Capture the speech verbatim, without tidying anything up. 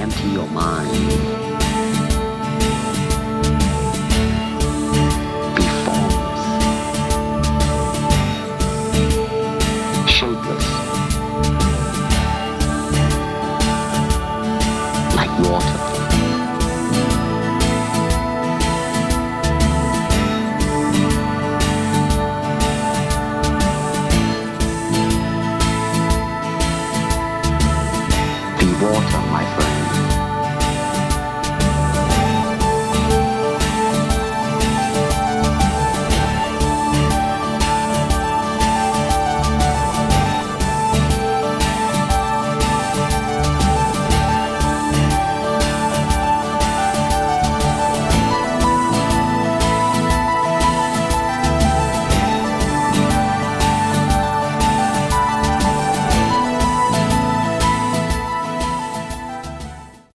empty your mind. Be formless, shapeless, like water. Be water, my friend.